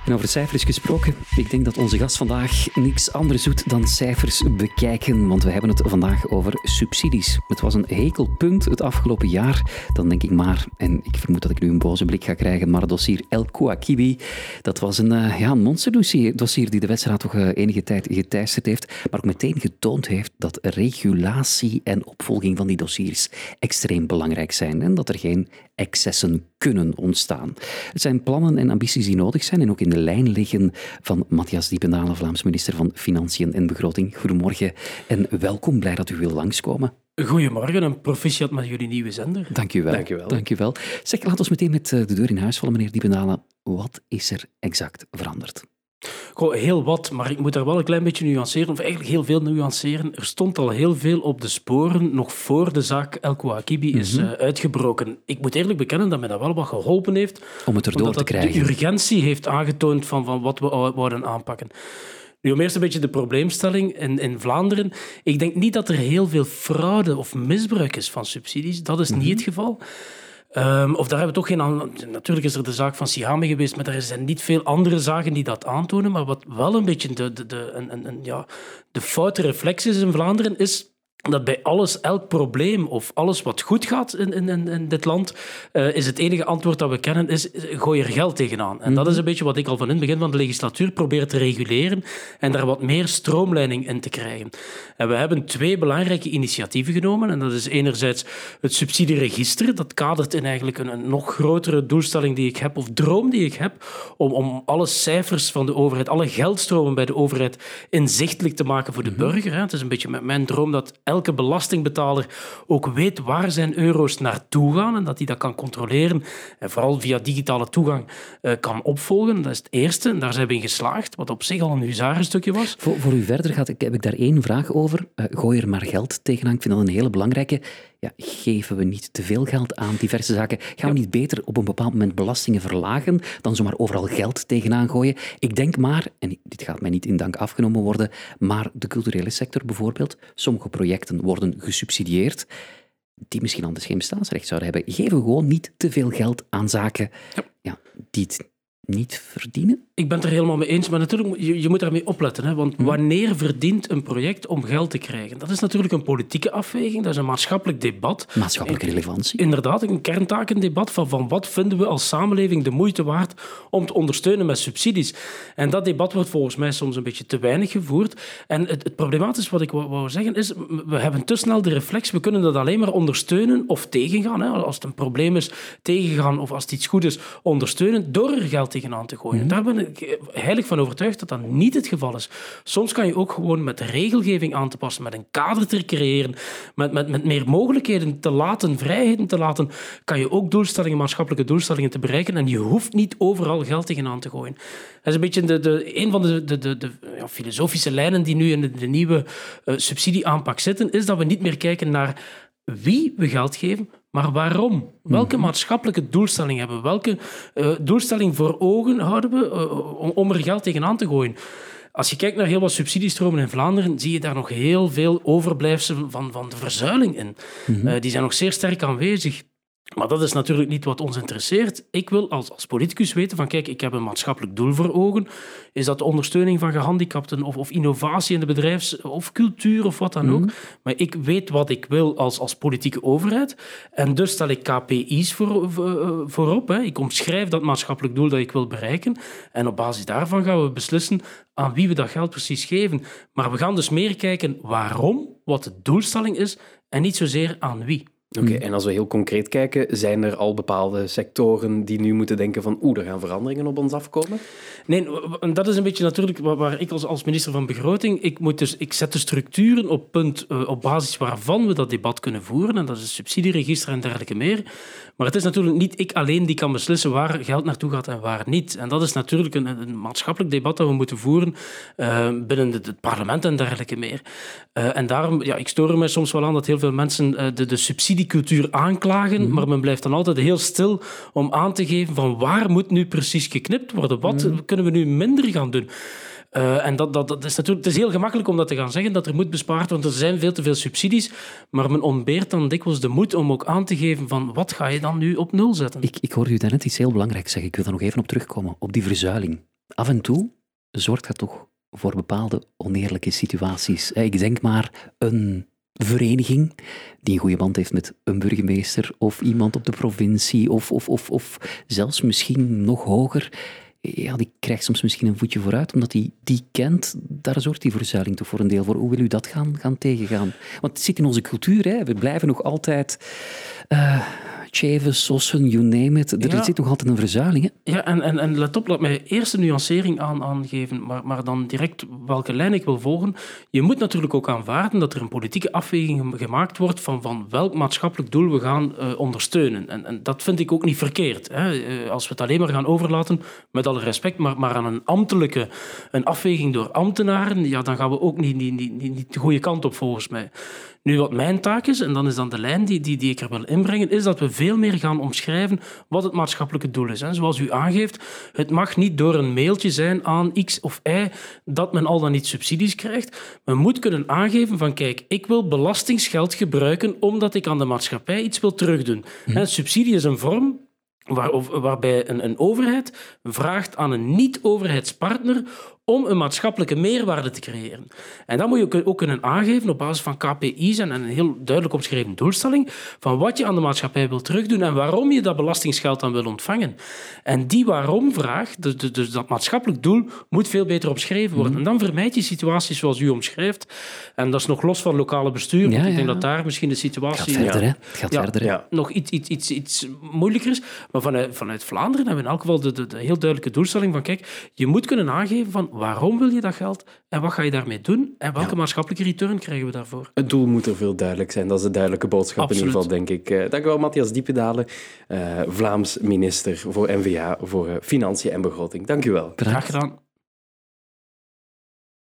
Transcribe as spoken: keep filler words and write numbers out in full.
En over cijfers gesproken, ik denk dat onze gast vandaag niks anders doet dan cijfers bekijken, want we hebben het vandaag over subsidies. Het was een hekel punt het afgelopen jaar, dan denk ik maar, en ik vermoed dat ik nu een boze blik ga krijgen, maar het dossier El Kouakibi, dat was een, uh, ja, een monsterdossier dossier die de wetsraad toch uh, enige tijd geteisterd heeft, maar ook meteen getoond heeft dat regulatie en opvolging van die dossiers extreem belangrijk zijn en dat er geen excessen kunnen ontstaan. Het zijn plannen en ambities die nodig zijn en ook in de lijn liggen van Matthias Diependalen, Vlaams minister van Financiën en Begroting. Goedemorgen en welkom. Blij dat u wil langskomen. Goedemorgen en proficiat met jullie nieuwe zender. Dank u wel. Dank u wel. Dank u wel. Zeg, laat ons meteen met de deur in huis vallen, meneer Diependalen. Wat is er exact veranderd? Goh, heel wat, maar ik moet daar wel een klein beetje nuanceren, of eigenlijk heel veel nuanceren. Er stond al heel veel op de sporen, nog voor de zaak El Kouakibi is mm-hmm. uh, uitgebroken. Ik moet eerlijk bekennen dat mij dat wel wat geholpen heeft. Om het erdoor te krijgen. De urgentie heeft aangetoond van, van wat we wouden aanpakken. Nu, om eerst een beetje de probleemstelling in, in Vlaanderen. Ik denk niet dat er heel veel fraude of misbruik is van subsidies. Dat is mm-hmm. niet het geval. Um, of daar hebben we toch geen aan... Natuurlijk is er de zaak van Sihame geweest, maar er zijn niet veel andere zaken die dat aantonen. Maar wat wel een beetje de, de, de, een, een, een, ja, de foute reflex is in Vlaanderen, is dat bij alles, elk probleem of alles wat goed gaat in, in, in dit land, uh, is het enige antwoord dat we kennen, is gooi er geld tegenaan. En mm-hmm. dat is een beetje wat ik al van in het begin van de legislatuur probeer te reguleren en daar wat meer stroomleiding in te krijgen. En we hebben twee belangrijke initiatieven genomen. En dat is enerzijds het subsidieregister. Dat kadert in eigenlijk een, een nog grotere doelstelling die ik heb, of droom die ik heb, om, om alle cijfers van de overheid, alle geldstromen bij de overheid inzichtelijk te maken voor de mm-hmm. burger. Hè. Het is een beetje met mijn droom dat elke belastingbetaler ook weet waar zijn euro's naartoe gaan en dat hij dat kan controleren en vooral via digitale toegang uh, kan opvolgen. Dat is het eerste en daar zijn we in geslaagd, wat op zich al een huzarenstukje was. Voor, voor u verder gaat, heb ik daar één vraag over. Uh, gooi er maar geld tegenaan. Ik vind dat een hele belangrijke. Ja, geven we niet te veel geld aan diverse zaken? Gaan we ja. niet beter op een bepaald moment belastingen verlagen dan zomaar overal geld tegenaan gooien? Ik denk maar, en dit gaat mij niet in dank afgenomen worden, maar de culturele sector bijvoorbeeld, sommige projecten worden gesubsidieerd die misschien anders geen bestaansrecht zouden hebben. Geven we gewoon niet te veel geld aan zaken ja. Ja, die het niet verdienen? Ik ben het er helemaal mee eens, maar natuurlijk, je, je moet daarmee opletten. Hè? Want wanneer verdient een project om geld te krijgen? Dat is natuurlijk een politieke afweging, dat is een maatschappelijk debat. Maatschappelijke relevantie. Inderdaad, een kerntakendebat van, van wat vinden we als samenleving de moeite waard om te ondersteunen met subsidies. En dat debat wordt volgens mij soms een beetje te weinig gevoerd. En het, het problematische wat ik wou, wou zeggen is, we hebben te snel de reflex, we kunnen dat alleen maar ondersteunen of tegengaan. Hè? Als het een probleem is, tegengaan, of als het iets goed is, ondersteunen door er geld tegenaan te gooien. Mm-hmm. Daar ben ik heilig van overtuigd dat dat niet het geval is. Soms kan je ook gewoon met de regelgeving aan te passen, met een kader te creëren, met, met, met meer mogelijkheden te laten, vrijheden te laten, kan je ook doelstellingen, maatschappelijke doelstellingen te bereiken en je hoeft niet overal geld tegenaan te gooien. Dat is een beetje de, de, een van de, de, de, de ja, filosofische lijnen die nu in de, de nieuwe uh, subsidieaanpak zitten, is dat we niet meer kijken naar wie we geld geven, maar waarom? Welke maatschappelijke doelstelling hebben we? Welke uh, doelstelling voor ogen houden we uh, om, om er geld tegenaan te gooien? Als je kijkt naar heel wat subsidiestromen in Vlaanderen, zie je daar nog heel veel overblijfselen van, van de verzuiling in. Mm-hmm. Uh, die zijn nog zeer sterk aanwezig. Maar dat is natuurlijk niet wat ons interesseert. Ik wil als, als politicus weten van, kijk, ik heb een maatschappelijk doel voor ogen. Is dat de ondersteuning van gehandicapten of, of innovatie in de bedrijfs- of cultuur of wat dan mm-hmm. ook. Maar ik weet wat ik wil als, als politieke overheid. En dus stel ik K P I's voor, voor, voorop. Hè. Ik omschrijf dat maatschappelijk doel dat ik wil bereiken. En op basis daarvan gaan we beslissen aan wie we dat geld precies geven. Maar we gaan dus meer kijken waarom, wat de doelstelling is, en niet zozeer aan wie. Oké, okay, en als we heel concreet kijken, zijn er al bepaalde sectoren die nu moeten denken van oeh, er gaan veranderingen op ons afkomen? Nee, dat is een beetje natuurlijk waar, waar ik als, als minister van Begroting, ik, moet dus, ik zet de structuren op punt uh, op basis waarvan we dat debat kunnen voeren, en dat is het subsidieregister en dergelijke meer. Maar het is natuurlijk niet ik alleen die kan beslissen waar geld naartoe gaat en waar niet. En dat is natuurlijk een, een maatschappelijk debat dat we moeten voeren uh, binnen het, het parlement en dergelijke meer. Uh, en daarom, ja, ik stoor me soms wel aan dat heel veel mensen uh, de, de subsidiecultuur aanklagen, mm-hmm. maar men blijft dan altijd heel stil om aan te geven van waar moet nu precies geknipt worden? Wat mm-hmm. kunnen we nu minder gaan doen? Uh, en dat, dat, dat is natuurlijk, het is heel gemakkelijk om dat te gaan zeggen, dat er moet bespaard worden, want er zijn veel te veel subsidies, maar men ontbeert dan dikwijls de moed om ook aan te geven van wat ga je dan nu op nul zetten? Ik, ik hoorde u daarnet iets heel belangrijks zeggen, ik wil daar nog even op terugkomen, op die verzuiling. af en toe zorgt dat toch voor bepaalde oneerlijke situaties. Ik denk maar een vereniging die een goede band heeft met een burgemeester of iemand op de provincie of, of, of, of zelfs misschien nog hoger. Ja, die krijgt soms misschien een voetje vooruit, omdat hij die kent. Daar zorgt die verzuiling toch voor een deel voor. Hoe wil u dat gaan, gaan tegengaan? Want het zit in onze cultuur, hè. We blijven nog altijd... Uh, Tjeven, sossen, you name it. Er ja. zit nog altijd een verzuiling. Hè? Ja, en, en, en let op, laat mij eerst een nuancering aan, aangeven, maar, maar dan direct welke lijn ik wil volgen. Je moet natuurlijk ook aanvaarden dat er een politieke afweging gemaakt wordt van, van welk maatschappelijk doel we gaan uh, ondersteunen. En, en dat vind ik ook niet verkeerd. Hè? Uh, als we het alleen maar gaan overlaten, met alle respect, maar, maar aan een ambtelijke een afweging door ambtenaren, ja, dan gaan we ook niet, niet, niet, niet de goede kant op, volgens mij. Nu, wat mijn taak is, en dan is dan de lijn die, die, die ik er wil inbrengen, is dat we veel meer gaan omschrijven wat het maatschappelijke doel is. En zoals u aangeeft, het mag niet door een mailtje zijn aan X of Y dat men al dan niet subsidies krijgt. Men moet kunnen aangeven van, kijk, ik wil belastingsgeld gebruiken omdat ik aan de maatschappij iets wil terugdoen. Hm. En subsidie is een vorm Waar, waarbij een, een overheid vraagt aan een niet-overheidspartner om een maatschappelijke meerwaarde te creëren. En dan moet je ook kunnen aangeven op basis van K P I's en een heel duidelijk omschreven doelstelling van wat je aan de maatschappij wil terugdoen en waarom je dat belastingsgeld dan wil ontvangen. En die waarom-vraag, dus, dus dat maatschappelijk doel, moet veel beter omschreven worden. Mm. En dan vermijd je situaties zoals u omschrijft. En dat is nog los van lokale bestuur, want ja, ik denk ja. dat daar misschien de situatie... Het gaat verder, hè? Het gaat ja, verder, hè? Ja. nog iets, iets, iets, iets moeilijker is. Maar vanuit, vanuit Vlaanderen hebben we in elk geval de, de, de heel duidelijke doelstelling van, kijk, je moet kunnen aangeven van waarom wil je dat geld en wat ga je daarmee doen en welke ja. maatschappelijke return krijgen we daarvoor. Het doel moet er veel duidelijk zijn. Dat is de duidelijke boodschap Absoluut. In ieder geval, denk ik. Uh, dank u wel, Matthias Diependalen, uh, Vlaams minister voor N V A, voor uh, Financiën en Begroting. Dank u wel. Graag gedaan.